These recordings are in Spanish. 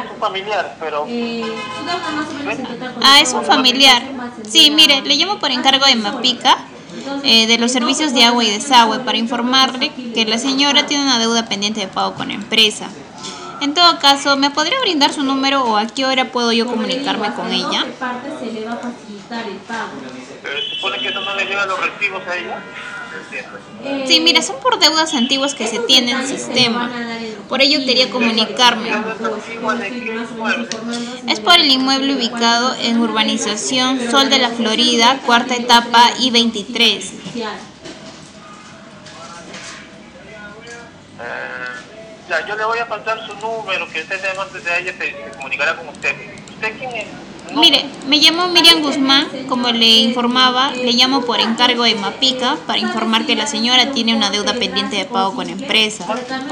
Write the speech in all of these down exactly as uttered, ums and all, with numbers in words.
es un familiar, pero... Ah, es un familiar. Sí, mire, le llamo por encargo de Mapica, eh, de los servicios de agua y desagüe, para informarle que la señora tiene una deuda pendiente de pago con la empresa. En todo caso, ¿me podría brindar su número o a qué hora puedo yo comunicarme con ella? Pero se supone que eso no le lleva los recibos a ella. Sí, mira, son por deudas antiguas que se tienen en el sistema. Por ello quería comunicarme. Es por el inmueble ubicado en Urbanización Sol de la Florida, cuarta etapa I veintitrés. Ya, yo le voy a pasar su número, que usted antes de ella se, se comunicará con usted. ¿Usted quién es? No. Mire, me llamo Miriam Guzmán, como le informaba, le llamo por encargo de Mapica para informar que la señora tiene una deuda pendiente de pago con la empresa.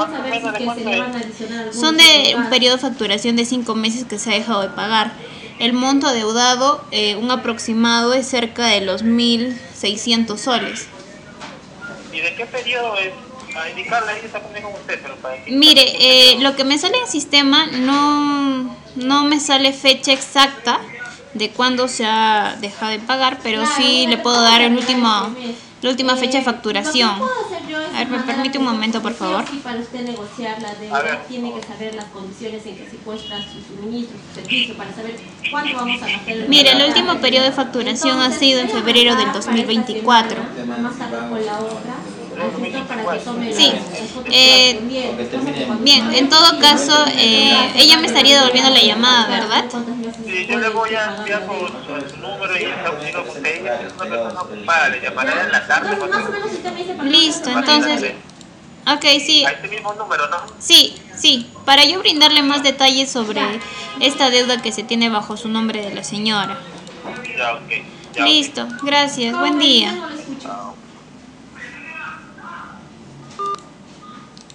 Son de un periodo de facturación de cinco meses que se ha dejado de pagar. El monto adeudado, eh, un aproximado, es cerca de los mil seiscientos soles. ¿Y de qué periodo es? A indicarle, ella está conmigo con usted, pero para que... Mire, eh, lo que me sale en el sistema no, no me sale fecha exacta de cuándo se ha dejado de pagar, pero sí le puedo dar el último, la última fecha de facturación. A ver, ¿me permite un momento, por favor? Para usted negociar la deuda, tiene que saber las condiciones en que se encuentra su suministro, su servicio, para saber cuánto vamos a gastar. Mire, el último periodo de facturación ha sido en febrero del dos mil veinticuatro. Más tarde con la otra. Sí, eh, bien, en todo caso, eh, ella me estaría devolviendo la llamada, ¿verdad? Sí, yo le voy a enviar su, su, su número y está unido con ella, es una persona ocupada, le llamaré en la tarde. Listo, entonces, ok, sí. A este mismo número, ¿no? Sí, sí, para yo brindarle más detalles sobre esta deuda que se tiene bajo su nombre de la señora. Ya, ok. Ya, Listo, gracias, buen día. okay.